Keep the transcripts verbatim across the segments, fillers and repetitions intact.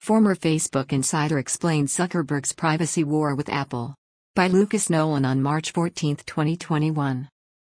Former Facebook insider explains Zuckerberg's privacy war with Apple. By Lucas Nolan on March fourteenth, twenty twenty-one.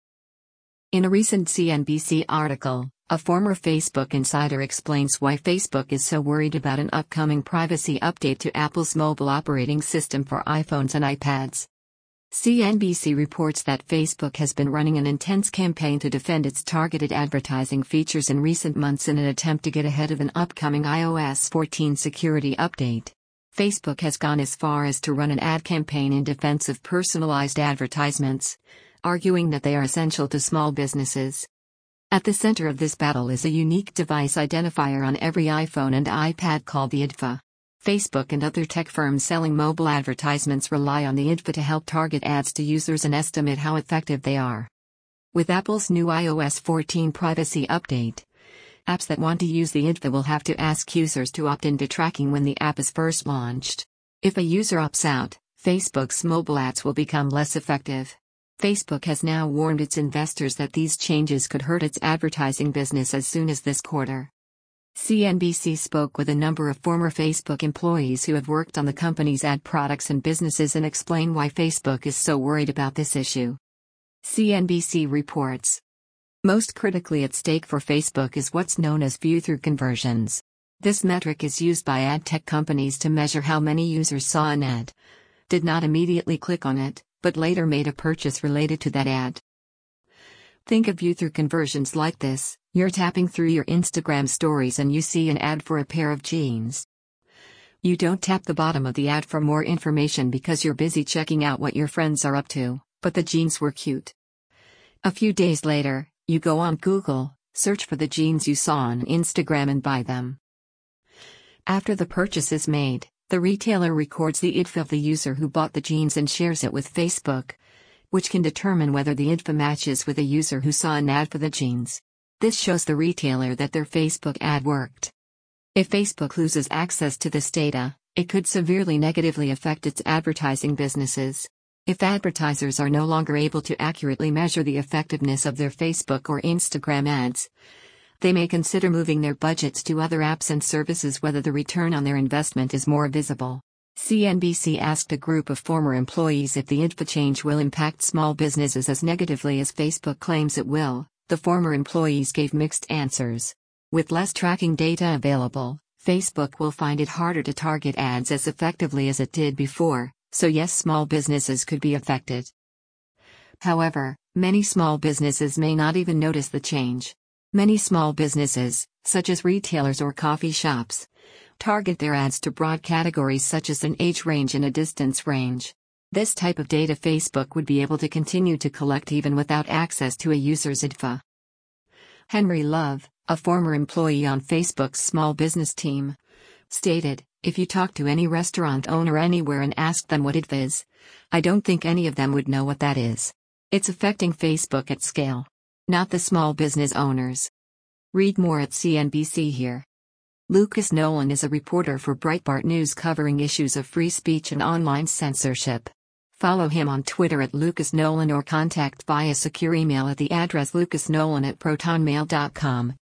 In a recent C N B C article, a former Facebook insider explains why Facebook is so worried about an upcoming privacy update to Apple's mobile operating system for iPhones and iPads. C N B C reports that Facebook has been running an intense campaign to defend its targeted advertising features in recent months in an attempt to get ahead of an upcoming i O S fourteen security update. Facebook has gone as far as to run an ad campaign in defense of personalized advertisements, arguing that they are essential to small businesses. At the center of this battle is a unique device identifier on every iPhone and iPad called the I D F A. Facebook and other tech firms selling mobile advertisements rely on the I D F A to help target ads to users and estimate how effective they are. With Apple's new i O S fourteen privacy update, apps that want to use the I D F A will have to ask users to opt into tracking when the app is first launched. If a user opts out, Facebook's mobile ads will become less effective. Facebook has now warned its investors that these changes could hurt its advertising business as soon as this quarter. C N B C spoke with a number of former Facebook employees who have worked on the company's ad products and businesses and explain why Facebook is so worried about this issue. C N B C reports. Most critically at stake for Facebook is what's known as view-through conversions. This metric is used by ad tech companies to measure how many users saw an ad, did not immediately click on it, but later made a purchase related to that ad. Think of view-through conversions like this: you're tapping through your Instagram stories and you see an ad for a pair of jeans. You don't tap the bottom of the ad for more information because you're busy checking out what your friends are up to, but the jeans were cute. A few days later, you go on Google, search for the jeans you saw on Instagram and buy them. After the purchase is made, the retailer records the I D F A of the user who bought the jeans and shares it with Facebook, which can determine whether the I D F A matches with a user who saw an ad for the jeans. This shows the retailer that their Facebook ad worked. If Facebook loses access to this data, it could severely negatively affect its advertising businesses. If advertisers are no longer able to accurately measure the effectiveness of their Facebook or Instagram ads, they may consider moving their budgets to other apps and services whether the return on their investment is more visible. C N B C asked a group of former employees if the I D F A change will impact small businesses as negatively as Facebook claims it will. The former employees gave mixed answers. With less tracking data available, Facebook will find it harder to target ads as effectively as it did before, so yes, small businesses could be affected. However, many small businesses may not even notice the change. Many small businesses, such as retailers or coffee shops, target their ads to broad categories such as an age range and a distance range. This type of data Facebook would be able to continue to collect even without access to a user's I D F A. Henry Love, a former employee on Facebook's small business team, stated, "If you talk to any restaurant owner anywhere and ask them what I D F A is, I don't think any of them would know what that is. It's affecting Facebook at scale, not the small business owners." Read more at C N B C here. Lucas Nolan is a reporter for Breitbart News covering issues of free speech and online censorship. Follow him on Twitter at Lucas Nolan or contact via secure email at the address lucasnolan at protonmail dot com.